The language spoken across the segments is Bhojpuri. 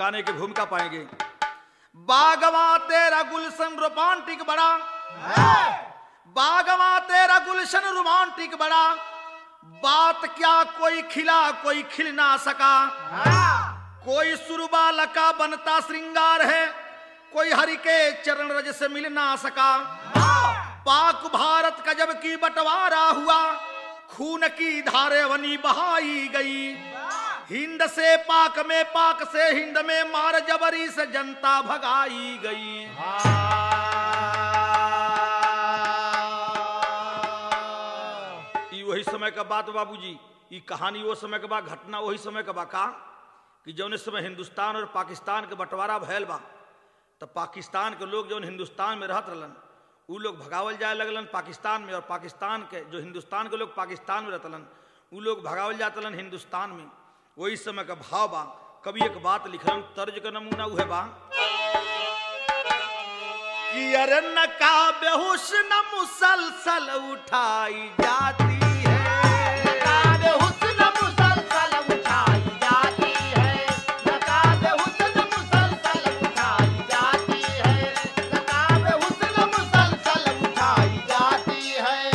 गाने की भूमिका पाएंगे। बागवा तेरा गुलशन रोमांटिक बड़ा, बागवा तेरा गुलशन रोमांटिक बड़ा, बात क्या कोई खिला कोई खिल ना सका, कोई सुरबाला का बनता श्रृंगार है, कोई हरि के चरण रज से मिल ना सका। पाक भारत का जब की बंटवारा हुआ, खून की धारे वनी बहाई गई। हिंद से पाक में, पाक से हिंद में, मार जबरी से जनता भगाई गई। वही समय का बात बाबूजी, ये कहानी वो समय के बाद, घटना वही समय का बाका कि जौन इस समय हिंदुस्तान और पाकिस्तान के बंटवारा भयल बा, तब पाकिस्तान के लोग जौन हिंदुस्तान में रहत रहलन, उ लोग भगावल जाए लगलन पाकिस्तान में, और पाकिस्तान के जो हिंदुस्तान के लोग पाकिस्तान में रहतलन, उ लोग भगावल जातलन हिंदुस्तान में। वही समय का भाव बा। कभी एक बात लिखलन, तर्ज का नमूना उहे बा कि अरे नकाब हुस्न मुसलसल उठाई जाती है, नकाब हुस्न मुसलसल उठाई जाती है, नकाब हुस्न मुसलसल उठाई जाती है, नकाब हुस्न मुसलसल उठाई जाती है।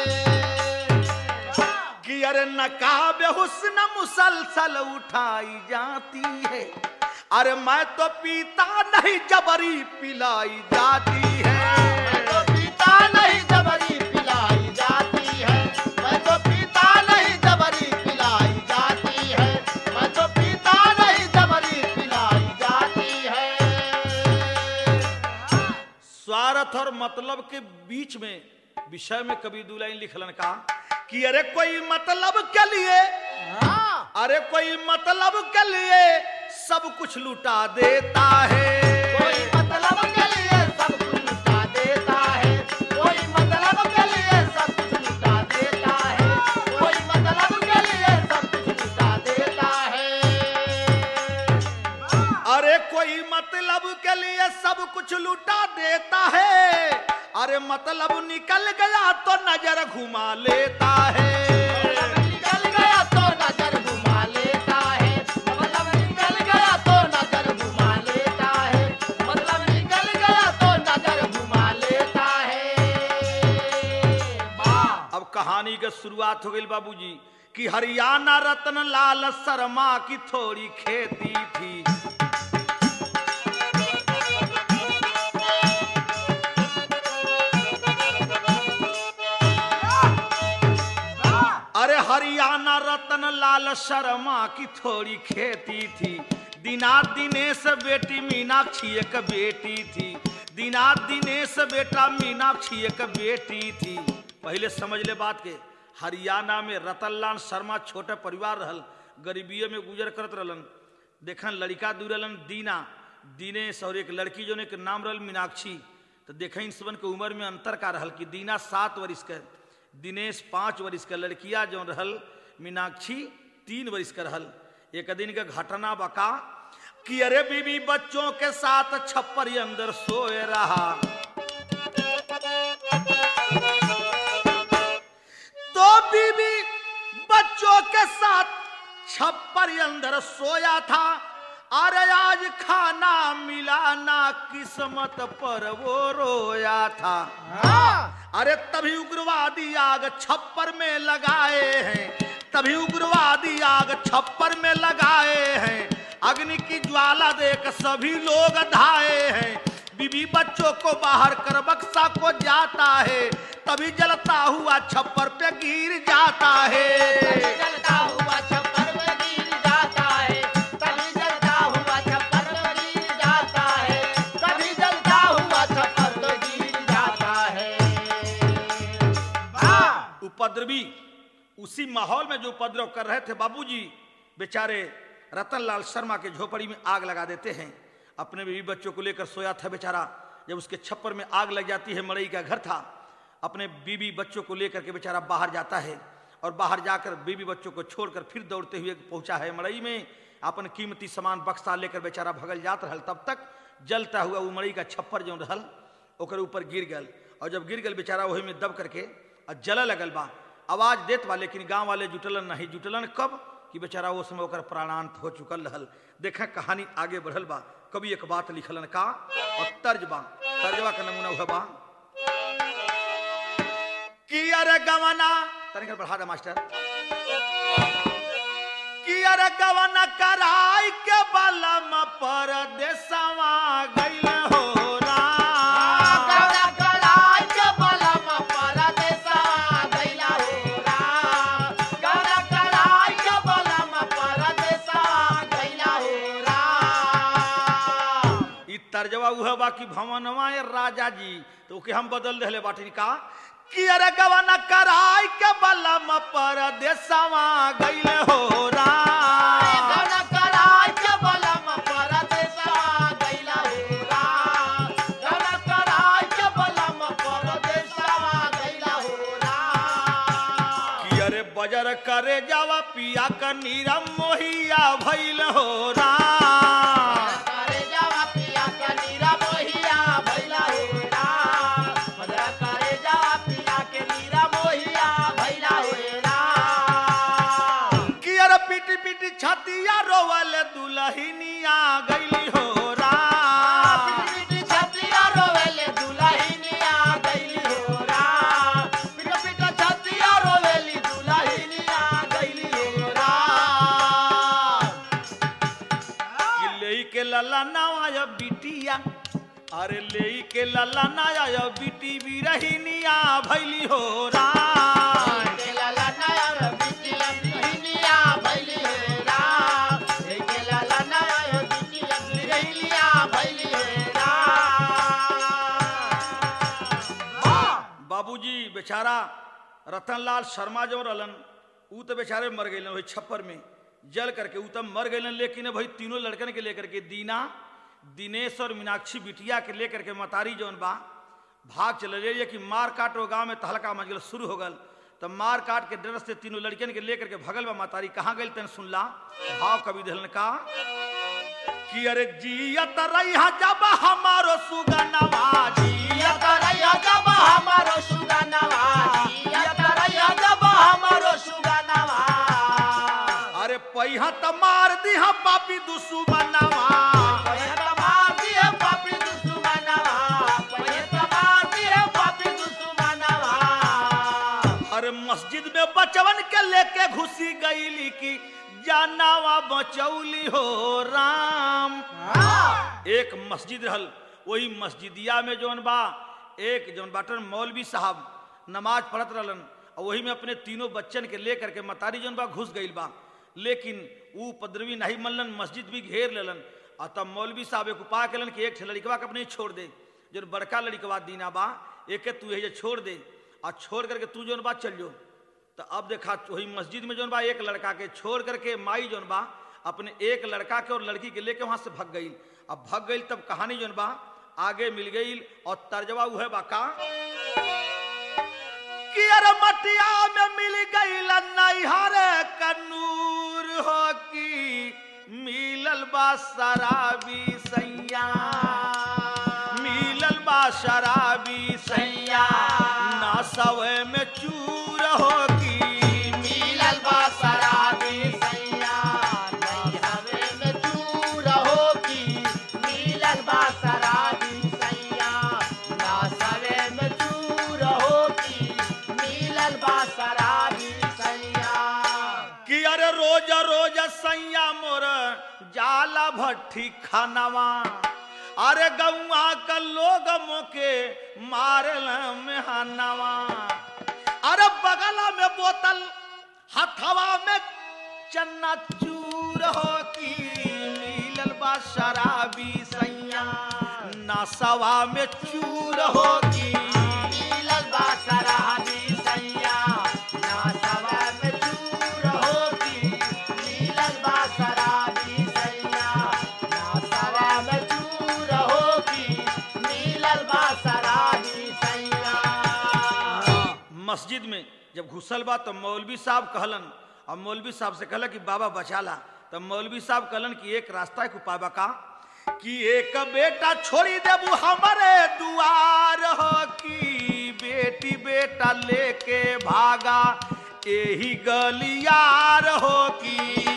कि अरे नकाब हुस्न मुसलसल उठाई जाती है, अरे मैं तो पीता नहीं जबरी पिलाई जाती है, मैं तो पीता नहीं जबरी पिलाई जाती है, मैं तो पीता नहीं जबरी पिलाई जाती है, मैं तो पीता नहीं जबरी पिलाई जाती है। स्वार्थ और मतलब के बीच में विषय में कवि दो लाइन लिखलन का कि अरे कोई मतलब के लिए, अरे कोई मतलब के लिए सब कुछ लुटा देता है, कोई मतलब के लिए सब कुछ लुटा देता है, कोई मतलब के लिए सब कुछ लुटा देता है, कोई मतलब के लिए सब कुछ लुटा देता है। अरे कोई मतलब के लिए सब कुछ लुटा देता है, अरे मतलब निकल गया तो नजर घुमा लेता है, निकल गया तो नजर घुमा लेता है, मतलब निकल गया तो नजर घुमा लेता है, मतलब निकल गया तो नजर घुमा लेता है। अब कहानी की शुरुआत हो गई बाबूजी कि हरियाणा रतन लाल शर्मा की थोड़ी खेती थी, अरे हरियाणा रतन लाल शर्मा की थोड़ी खेती थी। दिनात दिनेश बेटी मीनाक्षी एक बेटी थी, दिनात दिनेश बेटा मीनाक्षी एक बेटी थी। पहले समझ ले बात के, हरियाणा में रतनलाल शर्मा छोटे परिवार रहल, गरीबियों में गुजर करत रहलन। देखन लड़का दू रहलन दीना, दिनेश, और एक लड़की जो ने के नाम रहल मीनाक्षी। तो देखें इन सबन के उम्र में अंतर का रहल कि दीना 7 वर्ष के, दिनेश 5 वर्ष का, लड़किया जो रहल मीनाक्षी 3 वर्ष का रहल। एक दिन का घटना बका कि अरे बीबी बच्चों के साथ छप्पर के अंदर सोए रहा, तो बीबी बच्चों के साथ छप्पर के अंदर सोया था। अरे आज खाना मिला ना किस्मत पर वो रोया था। अरे तभी उग्रवादी आग छप्पर में लगाए हैं, तभी उग्रवादी आग छप्पर में लगाए हैं। अग्नि की ज्वाला देख सभी लोग धाए हैं, बीबी बच्चों को बाहर कर बक्सा को जाता है, तभी जलता हुआ छप्पर पे गिर जाता है, जलता हुआ छप्पर पे गिर जाता है, तभी जलता हुआ छप्पर पे गिर जाता है, तभी जलता हुआ छप्पर पे गिर जाता है। उपद्रवी उसी माहौल में जो उपद्रव कर रहे थे बाबूजी, बेचारे रतनलाल शर्मा के झोपड़ी में आग लगा देते हैं। अपने बीवी बच्चों को लेकर सोया था बेचारा, जब उसके छप्पर में आग लग जाती है, मड़ई का घर था, अपने बीवी बच्चों को लेकर के बेचारा बाहर जाता है, और बाहर जाकर बीवी बच्चों को छोड़कर फिर दौड़ते हुए पहुंचा है मड़ई में। अपन कीमती सामान बक्सा लेकर बेचारा भगल जात रहल, तब तक जलता हुआ वो मड़ई का छप्पर जो रहल ओकर ऊपर गिर गल, और जब गिर गल बेचारा वही में दब करके जल लगल बा, आवाज देत बा, लेकिन गांव वाले जुटलन नहीं। जुटलन कब कि बेचारा वो समय ओकर प्राणांत हो चुकल रहल। देखें कहानी आगे बढ़ल बा, कभी एक बात लिखलन का और तर्जबा का नमूना हुआ बा कि अरे गवना तनिक बढ़ा दे मास्टर कि अरे गवना कराई के बलम परदेसवा गइल हो तर्जवा उह बा कि भवनवा राजा जी, तो के हम बदल रहे बाटिन का कि अरे गवना कराई के बलम परदेसवा गइल हो गवना कराई के बलम परदेसवा गइल हो गवना कराई के बलम परदेसवा गइल हो कि अरे बजर करे जावा पिया का नीरम मोहिया भइल हो छतिया रोवल दुलहिनिया गइली हो छतिया रोवल दुलहिनिया गइली हो छतिया रोवल दुलहिनिया गइली हो कि लेई के लला नवाया बिटिया, अरे लेई के लला नवाया बिटी बिरहिनिया भइली हो बाबूजी बेचारा रतनलाल शर्मा जो रहलन ऊ तो बेचारे मर गए वही छप्पर में जल करके, ऊ तब मर गए। लेकिन भाई तीनों लड़कन के लेकर के दीना, दिनेश और मीनाक्षी बिटिया के लेकर के मतारी जौन बा भाग चल रही कि मार काट वो गाँव में तहलका मचल शुरू हो गल। तब मार काट के डर से तीनों लड़कियन के लेकर के भगल बा मतारी। कहाँ गई तन सुनला भाव कवि दिलन का कि अरे जियत रहिया जब हमारो सुगनवा, जियत रहिया जब हमारो सुगनवा, जियत रहिया जब हमारो सुगनवा, अरे पहिया त मार दिहा पापी दुश्मनवा, पहिया त मार दिहा पापी दुश्मनवा, पहिया त मार दिहा पापी दुश्मनवा। अरे मस्जिद में बचवन के लेके घुसी गईली की जानवा बचौली हो राम। एक मस्जिद रहल, वही मस्जिदिया में जौन बा एक जौन बाटन मौलवी साहब नमाज पढ़त रहलन और वही में अपने तीनों बच्चन के लेकर के मतारी जौन बा घुस गईल बा। लेकिन वो उपद्रवी नहीं मनलन, मस्जिद भी घेर लेलन। और तब मौलवी साहब एक उपाय कलन कि एक लड़कवा के अपने छोड़ दे, जो बड़का लड़कवा दीना बा एक तू यही छोड़ दे और छोड़ करके तू जौन बा चल जो। तो अब देखा वही मस्जिद में जौन बा एक लड़का के छोड़ करके माई जौन बा अपने एक लड़का के और लड़की के लेके वहां से भग गई। अब भग गई तब कहानी जौन बा आगे मिल गई और तर्जवा हुए बाका कि अरे मटिया में मिल गई नैहर कन्नूर हो की मिलल बा शराबी सैया, मिलल बा शराबी सैया ना सवे में चूर हो की मिलल बा शराबी सैया ना सवे में चूर हो की मिलल बा शराबी सैया ना सवे में चूर हो की मिलल बा शराबी सैया। कि अरे रोज रोज सैया मोर जाला भट्ठी खानवा, अरे गौआ का लोग मोके मारल मेहनवा, अरे बगला में बोतल हथवा में चन्ना चूर हो की मिलल बा शराबी सैया नसवा में चूर हो की मिलल बा शराबी सैया नसवा में चूर हो की मिलल बा शराबी सैया नसवा में चूर हो की मिलल बा शराबी सैया। मस्जिद में जब घुसल बा तो मौलवी साहब कहलन और मौलवी साहब से कहला कि बाबा बचाला। तब मौलवी साहब कहलन कि एक रास्ता के उपाय का कि एक बेटा छोड़ी देबू हमारे दुआर हो की बेटी बेटा लेके भागा यही गलियार हो की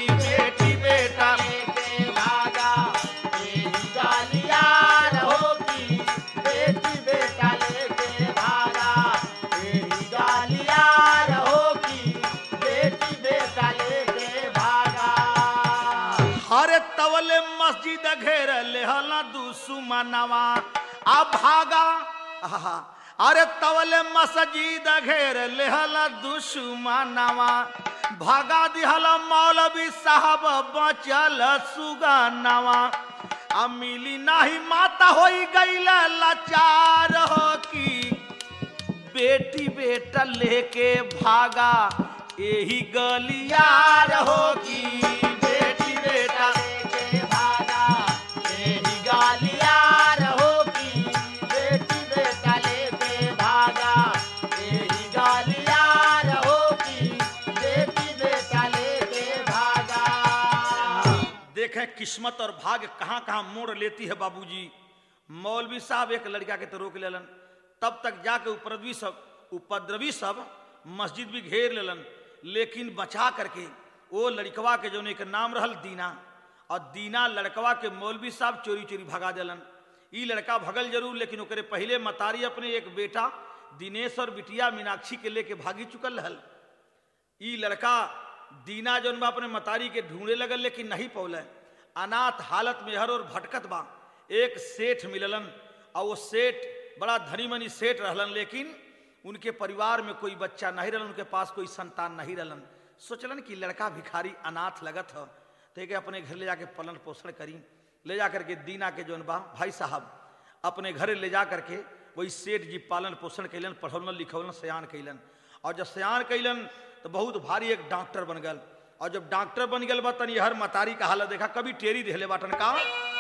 घेर लेहल दुश्मनवा आ भागा अरे तवले मस्जिद घेर लेहल दुश्मनवा भागा दिहल मौलवी साहब बचल सुगनवा आ मिली नाही माता होई गईल लाचार हो की बेटी बेटा लेके भागा यही गलियार हो की बेटी बेटा लेके भागा यही गलियार हो की बेटी बेटा लेके भागा यही गलियार हो की बेटी बेटा लेके भागा। देखें किस्मत और भाग्य कहां कहां मोड़ लेती है बाबूजी। मौलवी साहब एक लड़का के तो रोक लेलन, तब तक जाके उपद्रवी सब मस्जिद भी घेर लेलन, लेकिन बचा करके वो लड़कवा के जो एक नाम रहल दीना, और दीना लड़कवा के मौलवी साहब चोरी चोरी भगा देलन। ई लड़का भगल जरूर, लेकिन ओकरे पहले मतारी अपने एक बेटा दिनेश और बिटिया मीनाक्षी के लेके भागी चुकल रहल। ई लड़का दीना जो अपने मतारी के ढूंढे लगल, लेकिन नहीं पौले। अनाथ हालत में हर और भटकत बा। एक सेठ मिललन, और वो सेठ बड़ा धनी मनी सेठ रहलन, लेकिन उनके परिवार में कोई बच्चा नहीं रहलन, उनके पास कोई संतान नहीं रहलन। सोचलन कि लड़का भिखारी अनाथ लगत है, तो एक अपने घर ले जाके पालन पोषण करी। ले जा करके दीना के जौन बा भाई साहब अपने घर ले जा करके वही सेठ जी पालन पोषण कैलन, पढ़ौलन लिखौलन, सयान कैलन। और जब सयान कैलन तो बहुत भारी एक डॉक्टर बन गल। और जब डॉक्टर बन गल बा तनी हर मतारी का हालत देखा, कभी टेरी देहले बाटन का।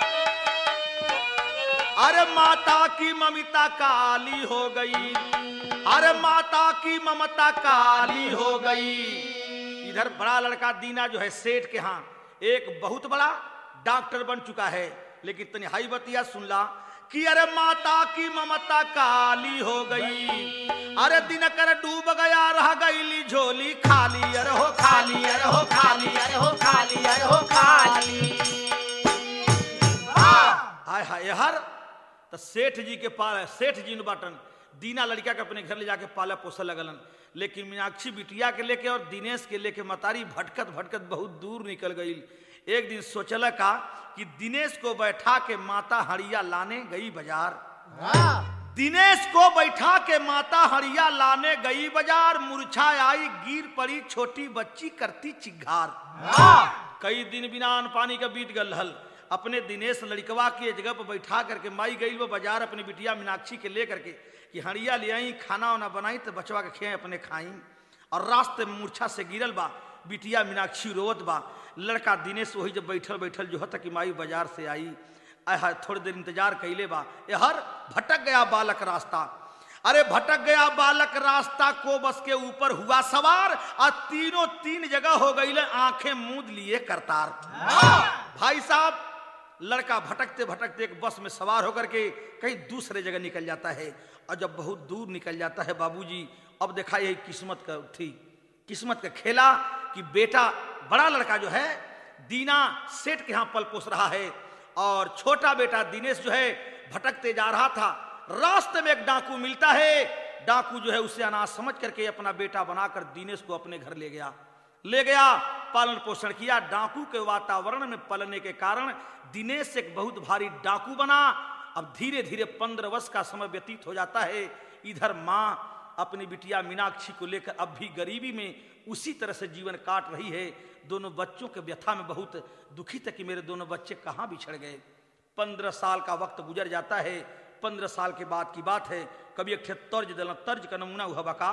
अरे माता की ममता काली हो गई, अरे माता की ममता काली हो गई। इधर बड़ा लड़का दीना जो है सेठ के यहाँ एक बहुत बड़ा डॉक्टर बन चुका है, लेकिन तनी हाई बतिया सुन ला कि अरे माता की ममता काली हो गई, अरे दिनकर डूब गया रह गईली झोली खाली, अरे हो खाली, अरे हो खाली, अरे हो खाली, अरे हो खाली। हाय हाय हर तो सेठ जी के पास सेठ जी बाटन दीना लड़का के अपने घर ले जाके पाला पोसा लगलन, लेकिन मीनाक्षी बिटिया के लेके और दिनेश के लेके मतारी भटकत भटकत बहुत दूर निकल गई। एक दिन सोचला का कि दिनेश को बैठा के माता हड़िया लाने गई बाजार। दिनेश को बैठा के माता हड़िया लाने गई बाजार, मूर्छा आई गिर पड़ी छोटी बच्ची करती चिघार। कई दिन बिना अन्न पानी का बीत गल हल। अपने दिनेश लड़कवा की जगह पर बैठा करके माई गई वो बाजार अपनी बिटिया मीनाक्षी के ले करके कि हड़िया ले आई, खाना वाना बनाई तो बचवा के खे अपने खाई। और रास्ते में मूर्छा से गिरल बा, बिटिया मीनाक्षी रोवत बा। लड़का दिनेश वही जब बैठल बैठल जो है कि माई बाजार से आई, आय थोड़ी देर इंतजार कैले बा। हर भटक गया बालक रास्ता, अरे भटक गया बालक रास्ता को बस के ऊपर हुआ सवार, और तीनों तीन जगह हो गई आंखें मूंद लिए करतार। भाई साहब लड़का भटकते भटकते एक बस में सवार होकर के कहीं दूसरे जगह निकल जाता है। और जब बहुत दूर निकल जाता है बाबूजी, अब देखा यही किस्मत का थी, किस्मत का खेला कि बेटा बड़ा लड़का जो है दीना सेठ के यहाँ पल पोस रहा है, और छोटा बेटा दिनेश जो है भटकते जा रहा था। रास्ते में एक डाकू मिलता है, डाकू जो है उसे अनाथ समझ करके अपना बेटा बनाकर दिनेश को अपने घर ले गया, पालन पोषण किया। डाकू के वातावरण में पलने के कारण दिनेश एक बहुत भारी डाकू बना। अब धीरे धीरे 15 वर्ष का समय व्यतीत हो जाता है। इधर माँ अपनी बिटिया मीनाक्षी को लेकर अब भी गरीबी में उसी तरह से जीवन काट रही है। दोनों बच्चों के व्यथा में बहुत दुखित है कि मेरे दोनों बच्चे कहाँ बिछड़ गए। 15 साल का वक्त गुजर जाता है। 15 साल के बाद की बात है। कभी एक तर्ज दिला, तर्ज का नमूना हुआ बका।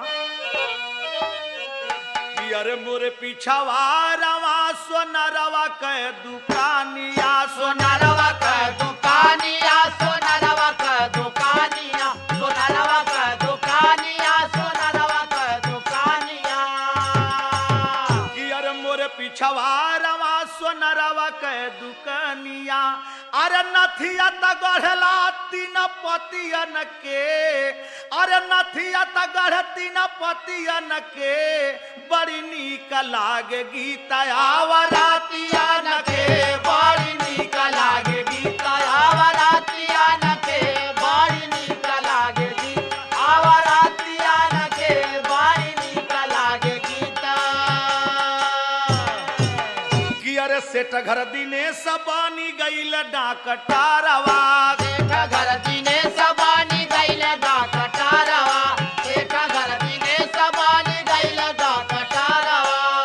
अरे मोरे पीछावा रवा सोनरवा के दुकानिया, सोनरवा के दुकानिया, सोनरवा के दुकानिया, सोनरवा के दुकानिया, सोनरवा के दुकानिया। कि अरे मोरे पीछावा रवा सोनरवा के दुकानिया, अरे नथिया त गढ़ला 3 पतियन के, अरे नथिया त गढ़ 3 पतियन के, बड़ी नीक लागे गीता आवरातियन के, बड़ी नीक लागे गीता आवरातियन के, बड़ी नीक लागे गीता आवरातियन के, बड़ी नीक लागे गीता। कि अरे सेठ घर दिनेश बनी गईल डाकटारवा सेठ घर दिनेश बनी गईल डाकटारवा सेठ घर दिनेश बनी गईल डाकटारवा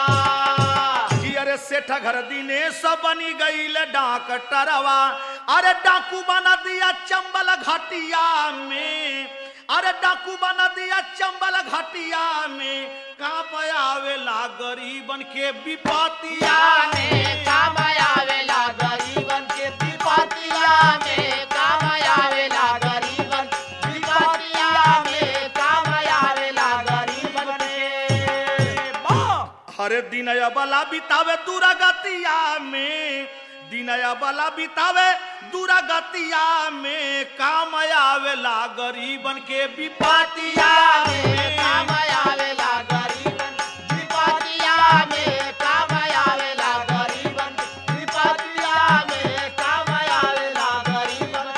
जी अरे सेठ घर दिनेश बनी गईल डाकटरवा अरे डाकू बना दिया चंबल घटिया में अरे डाकू बना दिया चंबल घटिया में काप आवेला गरीबन के विपतिया में काम आवेला गरीबन के विपतिया में काम आवेला गरीबन विपतिया में काम आवेला गरीबन के हरे दिनया बला बितावे दुरागतिया में दिनया बला बितावे दुरागतिया में काम आवेला गरीबन के विपतिया में काम आवेला गरीबन विपतिया में काम आवेला गरीबन विपतिया में काम आवेला गरीबन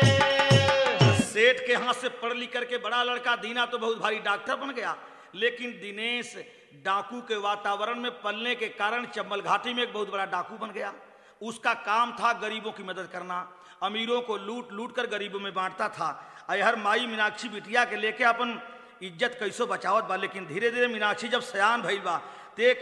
के सेठ के हाथ से पढ़ लिख करके बड़ा लड़का दीना तो बहुत भारी डॉक्टर बन गया, लेकिन दिनेश डाकू के वातावरण में पलने के कारण चंबल घाटी में एक बहुत बड़ा डाकू बन गया। उसका काम था गरीबों की मदद करना, अमीरों को लूट लूट कर गरीबों में बांटता था। अयहर माई मीनाक्षी बिटिया के लेके अपन इज्जत कैसो बचावत बा, लेकिन धीरे धीरे मीनाक्षी जब सयान भइल बा तो एक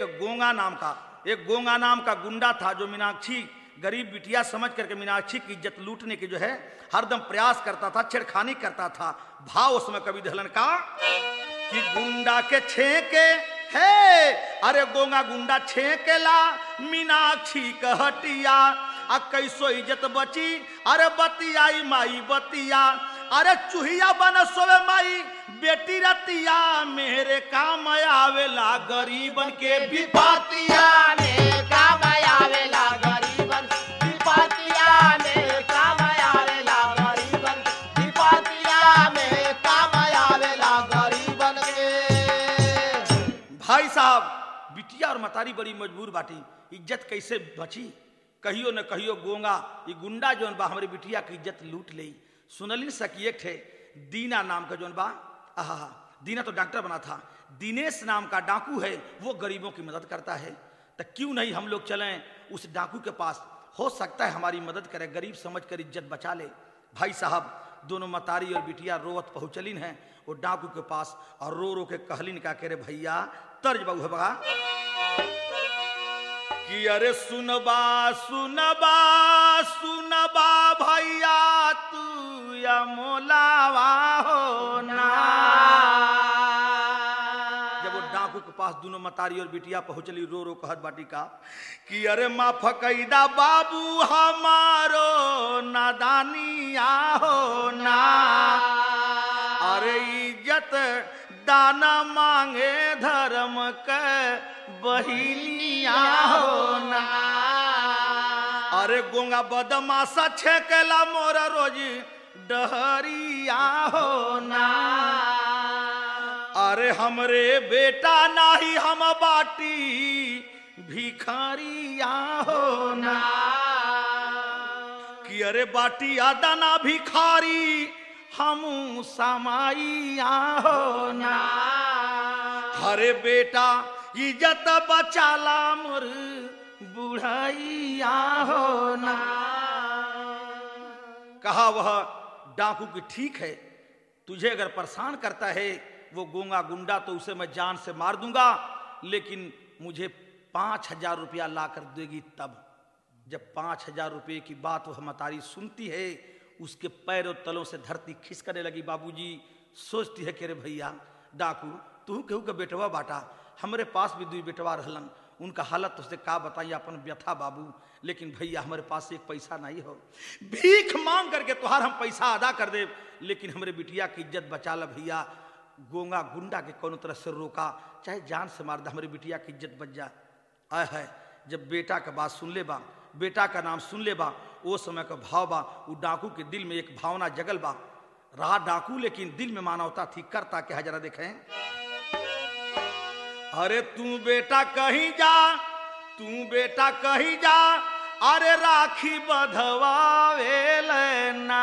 गोंगा नाम का गुंडा था जो मीनाक्षी गरीब बिटिया समझ करके मीनाक्षी की इज्जत लूटने की जो है हरदम प्रयास करता था, छेड़खानी करता था। भाव उसमें कवि दहलन का कि गुंडा के छेके है अरे गोंगा गुंडा छेकेला मीनाक्षी कहटिया आ कैसो इज्जत बची अरे बतियाई माई बतिया अरे चूहिया बन सोवे माई बेटी रतिया मेरे काम आवेला गरीबन के विपतिया में काम आवेला गरीबन विपतिया में काम आवेला गरीबन विपतिया में काम आवेला गरीबन के भाई साहब बिटिया और मतारी बड़ी मजबूर बाटी, इज्जत कैसे बची? कहियो न कहियो गोंगा ये गुंडा जोन बा हमारी बिटिया की इज्जत लूट ले। सुनलिन सकी एक थे दीना नाम का जोन बा, आहा दीना तो डॉक्टर बना था, दिनेश नाम का डाकू है वो गरीबों की मदद करता है। तो क्यों नहीं हम लोग चलें उस डाकू के पास, हो सकता है हमारी मदद करे, गरीब समझ कर इज्जत बचा ले। भाई साहब दोनों मतारी और बिटिया रोवत पहुंचलिन हैं वो डाकू के पास और रो रो के कहलिन का करे भैया तर्ज बहु बगा कि अरे सुनबा सुनबा सुनबा भैया तू या मोलावा हो ना। जब वो डाकू के पास दोनों मतारी और बिटिया पहुंचली रो रो कहत बाटी का कि अरे माफ कैदा बाबू हमारो नादानिया हो ना। अरे इज्जत दाना मांगे धर्म के बहिनिया हो ना। अरे गोंगा बदमाशा छेकेला मोर रोज डहरिया हो ना। अरे हमरे बेटा नाही हम बाटी भिखारिया हो ना। कि अरे बाटी दाना भिखारी हमू समाइया हो ना। अरे बेटा इज्जत बचाला मोर बुढ़ैया हो ना। कहा वह डाकू की ठीक है, तुझे अगर परेशान करता है वो गोंगा गुंडा तो उसे मैं जान से मार दूंगा, लेकिन मुझे 5,000 रुपया ला कर देगी तब। जब 5,000 रुपये की बात वह मतारी सुनती है उसके पैरों तलों से धरती खिसकने लगी। बाबूजी सोचती है कि रे भैया डाकू तू केहू के बेटवा बाटा, हमारे पास भी 2 बेटवा रहलन, उनका हालत तुझसे का बताइए अपन व्यथा बाबू, लेकिन भैया हमारे पास एक पैसा नहीं हो, भीख मांग करके तुहार हम पैसा अदा कर दे, लेकिन हमारे बिटिया की इज्जत बचा ला भैया। गोंगा गुंडा के कोनो तरह से रोका, चाहे जान से मार दे, हमारी बिटिया की इज्जत बच जा। आय है जब बेटा का बात सुन ले बा, बेटा का नाम सुन ले बा, वो समय का भाव बा, वो डाकू के दिल में एक भावना जगल बा। रहा डाकू लेकिन दिल में मानवता थी, करता क्या जरा देखें। अरे तू बेटा कहीं जा, तू बेटा कहीं जा, अरे राखी बधवावे लेना।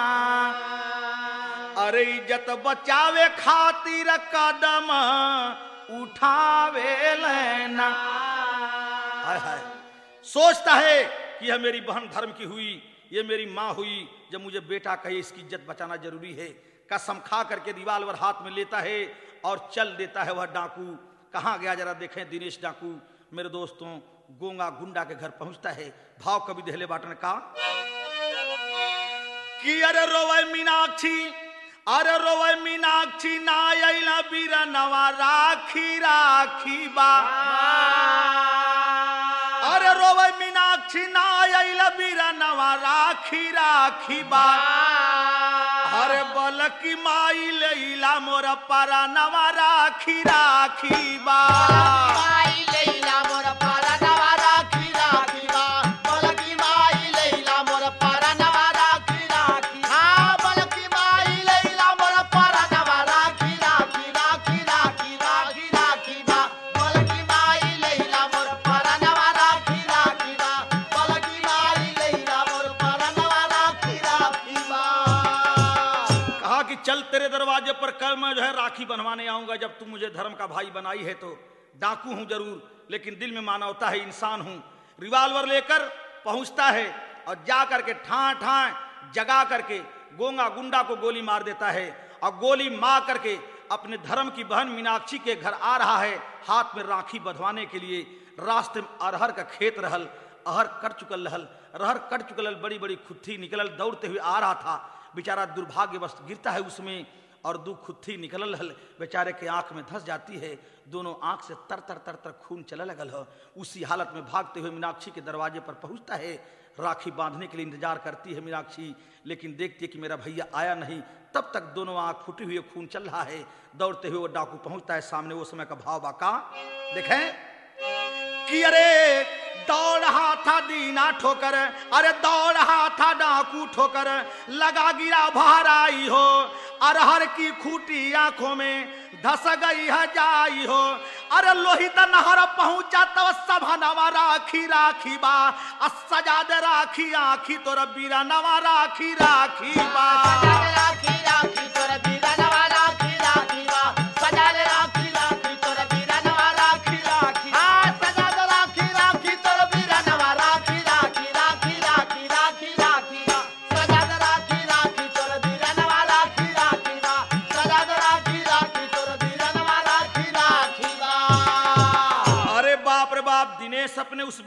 अरे इज्जत बचावे खातिर कदम उठावे लेना। हाय हाय सोचता है कि यह मेरी बहन धर्म की हुई, ये मेरी माँ हुई, जब मुझे बेटा कहे इसकी इज्जत बचाना जरूरी है। कसम खा करके रिवाल्वर हाथ में लेता है और चल देता है वह डाकू। कहाँ गया जरा देखें दिनेश डाकू। मेरे दोस्तों, गोंगा गुंडा के घर पहुंचता है। भाव कवि दहले बाटन का कि अरे रोवे मीनाक्षी, अरे रोवे मीनाक्षी ना आइला बीरा नवा राखी राखी बा। अरे रोवे मीनाक्षी ना आइला बीरा नवा राखी राखी बा। अरे बल की माई लैला मोर पारा नवा राखी राखी बा। चल तेरे दरवाजे पर कल मैं जो है राखी बनवाने आऊंगा, जब तू मुझे धर्म का भाई बनाई है तो। डाकू हूं जरूर, लेकिन दिल में मानवता है, इंसान हूं। रिवाल्वर लेकर पहुंचता है और जा करके ठां ठां जगा करके गोंगा गुंडा को गोली मार देता है। और गोली मार करके अपने धर्म की बहन मीनाक्षी के घर आ रहा है हाथ में राखी बंधवाने के लिए। रास्ते में अरहर का खेत रहल, अरहर कट चुकल रहल, अरहर कट चुकल, बड़ी बड़ी खुत्थी निकलल, दौड़ते हुए आ रहा था। बेचारा दुर्भाग्यवश गिरता है उसमें और दो खुत्थी निकल रहल, बेचारे के आंख में धंस जाती है। दोनों आंख से तर तर तर तर खून चले लगल है। उसी हालत में भागते हुए मीनाक्षी के दरवाजे पर पहुंचता है। राखी बांधने के लिए इंतजार करती है मीनाक्षी, लेकिन देखती है कि मेरा भैया आया नहीं। तब तक दोनों आंख फूटी हुई, खून चल रहा है। दौड़ते हुए वो डाकू पहुंचता है सामने। वो समय का भाव बाका देखें कि अरे दौड़ रहा था दीना ठोकर, अरे दौड़ रहा था डाकू ठोकर, लगा गिरा बाहर आई हो। अरहर की खूटी आंखों में धस गई है जाई हो। अरे लोहित नहर पहुंचा तब सभा नवा राखी राखी बा। सजा दे राखी आखी तोर बीरा नवा राखी राखी बा। राखी राखी तोर बीरा नवा राखी राखी बा। सजा दे राखी राखी तोर बीरा नवा राखी राखी। हां सजा दे राखी राखी तोर बीरा नवा राखी राखी राखी राखी राखी राखी बा। सजा दे राखी राखी तोर बीरा नवा राखी राखी बा। सजा दे राखी राखी तोर बीरा नवा राखी राखी बा। अरे बाप रे बाप, दिनेश अपने उस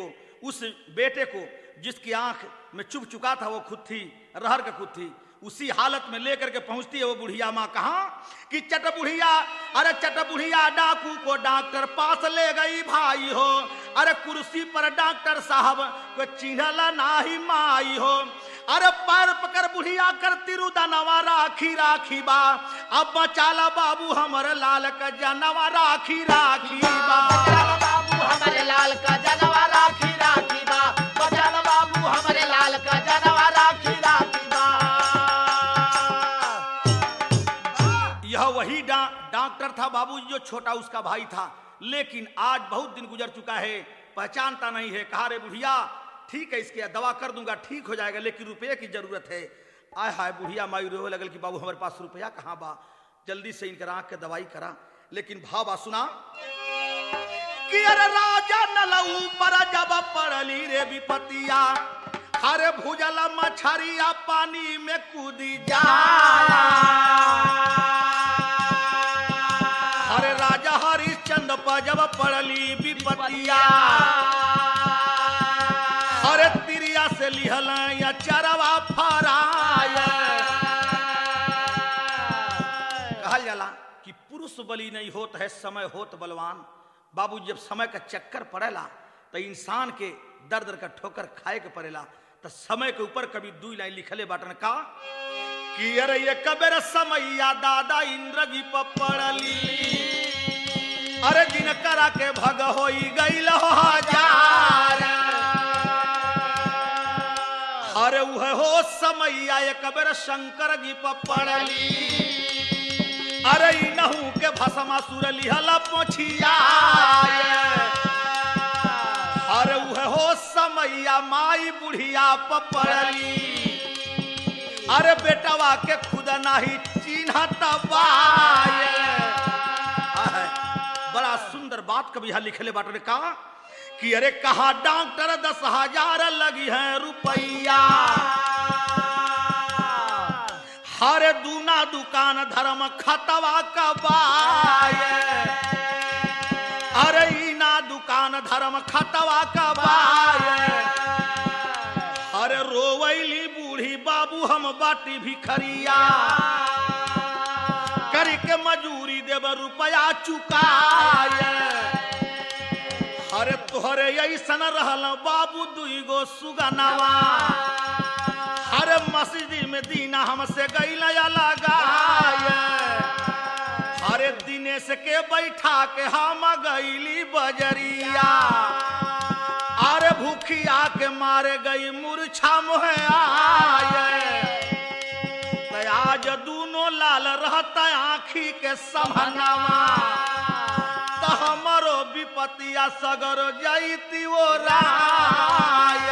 बेटे को जिसकी आंख में चुभ चुका था वो खुत्थी, रहर का खुत्थी, उसी हालत में लेकर के पहुंचती है वो बुढ़िया माँ। कहाँ कि चट बुढ़िया, अरे चट बुढ़िया डाकू को डॉक्टर पास ले गई भाई हो। अरे कुर्सी पर डॉक्टर साहब को चिन्हला नाही माई हो। अरे पैर पकड़ बुढ़िया करती रुदनवा राखी राखी बा। अब बचाला बाबू हमर लाल का जनवा राखी राखी बा। बाबू हमारे लाल का जनवा राखी राखी बा। बचाला बाबू हमारे लाल का जनवा राखी राखी बा। यह वही डॉक्टर था बाबू जो छोटा उसका भाई था, लेकिन आज बहुत दिन गुजर चुका है, पहचानता नहीं है। कहा रे बुढ़िया ठीक है, इसके दवा कर दूंगा, ठीक हो जाएगा, लेकिन रुपये की जरूरत है। आय हाय बुढ़िया माई रोवे लगल कि बाबू हमारे पास रुपया कहाँ बा, जल्दी से इनकर आंख के दवाई करा। लेकिन भावा सुना कि अरे राजा नलऊ पर जब पड़ली रे विपतिया, अरे भुजल मछरिया पानी में कूदी जा। अरे राजा हरिश्चंद्र पर जब पड़ली विपतिया, अरे तिरिया से लिहल या चरवा फराया। कहल जाला कि पुरुष बली नहीं होत है, समय होत बलवान। बाबू जब समय का चक्कर पड़ेला तो इंसान के दर दर का ठोकर खाए के पड़ेला। तो समय के ऊपर कभी दू लाइन लिखले बाटन का कि अरे ये कबेर समैया दादा इंद्र जी पड़ली, अरे दिन करा के भग होई गईल हजार। अरे वह हो समैया एक बेर शंकर जी पड़ली, अरे नहू के भस्मासुर लिहला पोछिया। अरे वह हो समैया माई बुढ़िया पड़ली, अरे बेटवा के खुद नहीं चिन्हत बाय। बड़ा सुंदर बात कभी यहाँ लिखले बाटने का कि अरे कहा डॉक्टर 10,000 लगी है रुपया, हरे दूना दुकान धर्म खतवा कबाय, अरे इना दुकान धर्म खतवा कबाय, अरे रोवैली बूढ़ी बाबू हम बाटी भिखरिया, करी के मजूरी देव रुपया चुकाय, अरे तोहरे ऐसन रहल बाबू दुईगो सुगनवा, अरे मस्जिद में दीना हमसे गईला लगाय, अरे दिनेश के बैठा के हम गईली बजरिया, अरे भूखिया के मारे गई मूर्छा मोहे आय, आज दूनो लाल रहता आँखी के समनवा, तो हमारो विपतिया सगर जाइती वो राय।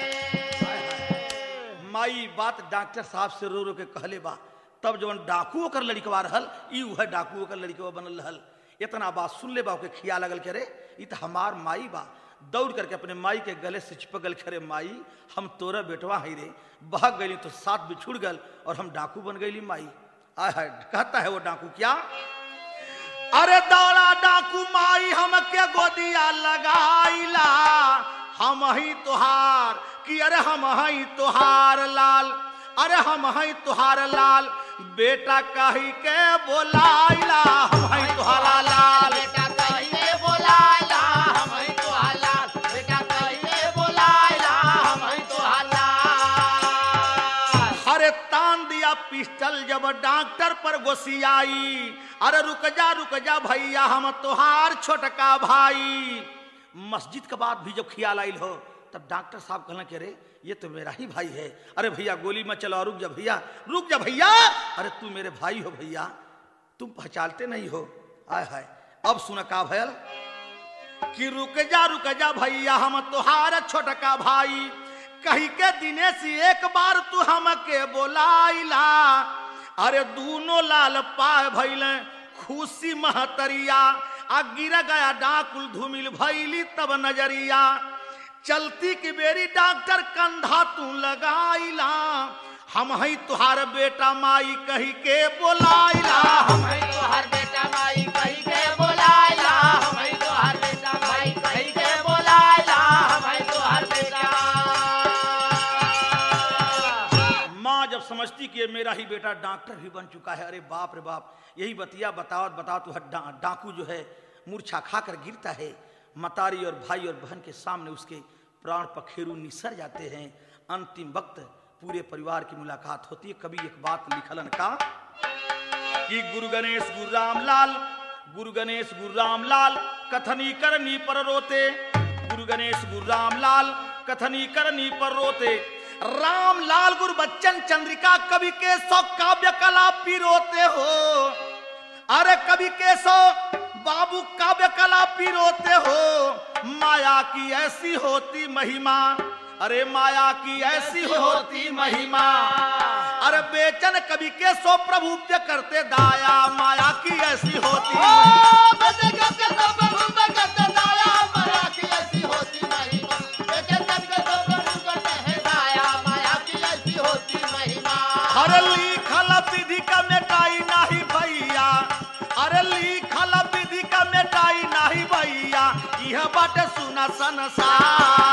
माई बात डॉक्टर साहब से रो रो के कहले बा, तब जवन डाकू ओकर लड़कवा रहल, ई उहे डाकू ओकर लड़कवा बनल रहल। इतना बात सुन ले बा, ओके खिया लगल करे ई तो हमार माई बा। दौड़ करके अपने माई के गले से चिपक गल, खरे माई हम तोरा बेटवा है रे, भाग गई तो साथ बिछुड़ गल और हम डाकू बन गई माई। आय हाय, कहता है वो डाकू क्या, अरे दौड़ा डाकू माई हम के गोदिया लगाईला, हम ही तुहार कि अरे हम ही तुहार लाल, अरे हम ही तुहार लाल, बेटा कही के बोलाइला, हम ही तुहारा लाल, बेटा कही के बोलाइला, हम ही तुहार लाल, बेटा कही के बोलाइला, हम ही तुहार लाल। अरे तान दिया पिस्टल जब डॉक्टर पर गोसियाई, अरे रुक जा भैया हम तुहार छोटका भाई। मस्जिद के बाद भी जब ख्याल आइल हो तब डॉक्टर साहब कहना कि अरे ये तो मेरा ही भाई है, अरे भैया गोली मत चलाओ, रुक जा भैया, अरे तू मेरे भाई हो भैया, तुम पहचानते नहीं हो। आय हाय, अब सुना का भयल कि रुक जा भैया हम तुहार छोटका भाई, कही के दिनेश एक बार तू हमके बोलाइला, अरे दूनो लाल पाए भैले खुशी महतरिया, आ गिर गया डाकुल धूमिल भैली तब नजरिया, चलती की बेरी डॉक्टर कंधा तू लगाइला, हम ही तुहार बेटा माई कही के बोलाइला, हम ही तुहार बेटा माई कही के बोलाइला, हम ही तुहार बेटा माई कही के बोलाइला, हम ही तुहार बेटा। माँ जब समझती कि ये मेरा ही बेटा डॉक्टर भी बन चुका है, अरे बाप रे बाप, यही बतिया बताओ तो डाकू जो है मूर्छा खाकर गिरता है, मतारी और भाई और बहन के सामने उसके प्राण पखेरु निसर जाते हैं। अंतिम वक्त पूरे परिवार की मुलाकात होती है। कभी एक बात लिखलन का कि गुरु गणेश गुरु राम लाल कथनी करनी पर रोते, गुरु गणेश गुरु राम लाल कथनी करनी पर रोते, राम लाल गुरु बच्चन चंद्रिका कवि के सौ काव्य कला पिरोते हो, अरे कवि के सौ बाबू काव्य कला पिरोते हो, माया की ऐसी होती महिमा, अरे माया की ऐसी होती महिमा, अरे बेचन कवि के सौ प्रभु करते दाया, माया की ऐसी होती अरे लिखल विधि का मिटाई नहीं भैया, अरे लिखल विधि का मिटाई नहीं भैया, यह बात सुना संसार।